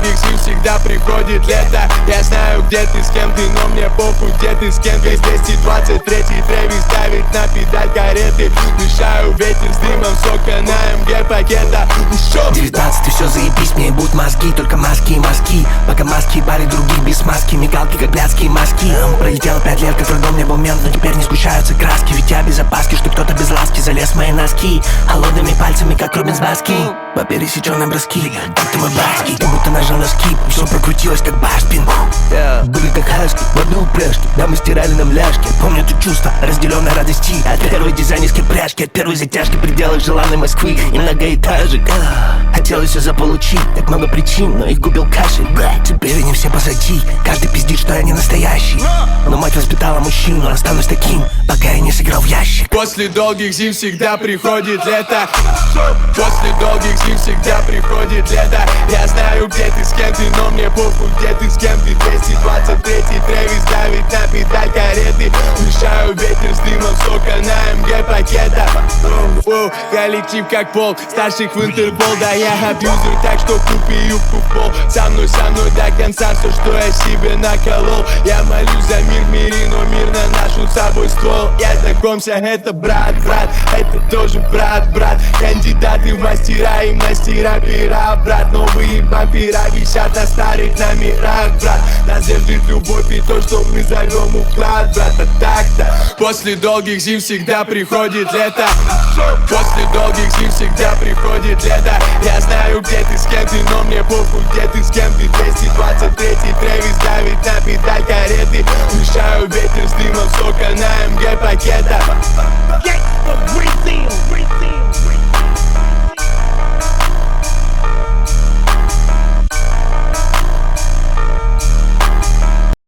долгих зим всегда приходит лето. Я знаю, где ты, с кем ты, но мне похуй, где ты, с кем ты. 223-й Трэвис ставит на педаль кареты. Дышаю ветер с дымом сока на МГ пакета. 19 и все заебись, мне будут мозги, только маски и мазки. Пока маски и бары других без маски, мигалки как блядские маски. Пролетело 5 лет, как врагом не был мент, но теперь не сгущаются краски. Ведь я без опаски, что кто-то без ласки залез в мои носки холодными пальцами, как Рубин с Баски. По пересеченной броски, как ты мой братский. Ты будто нажал на скип, все прокрутилось как башпин. Были как хаски в одной упряжке, да мы стирали нам ляжки. Помню это чувство разделенной радости от первой дизайнерской пряжки, от первой затяжки в пределах желанной Москвы и многоэтажек. Хотелось все заполучить, так много причин, но их губил кашель. Теперь они все позади, каждый пиздит, что я не настоящий. Но мать воспитала мужчину, останусь таким, пока я не сыграл в ящик. После долгих зим всегда приходит лето. После долгих зим всегда приходит лето. Я знаю, где ты, с кем ты, но мне похуй, где ты, с кем ты. 223-й Трэвис давит на педаль кареты. Дышаю ветер с дымом сока на МГ пакета. Коллектив как пол, старших в Интерпол. Да я абьюзер, так что купи юбку в пол. Со мной до конца все, что я себе наколол. Я молюсь за мир в мире, но мир на нашу с собой ствол. Я знакомься, это брат, это тоже брат. Кандидаты в мастера и мастера пера, брат. Новые вампира висят на старых номерах, брат. Нас держит любовь и то, что мы зовем уклад, брат. А так-то после долгих зим всегда приходит лето. После долгих зим всегда приходит лето. Я знаю, где ты, с кем ты, но мне похуй, где ты, с кем ты. 223-й Трэвис давит на педаль кареты. Дышаю ветер с дымом сока на МГ пакета.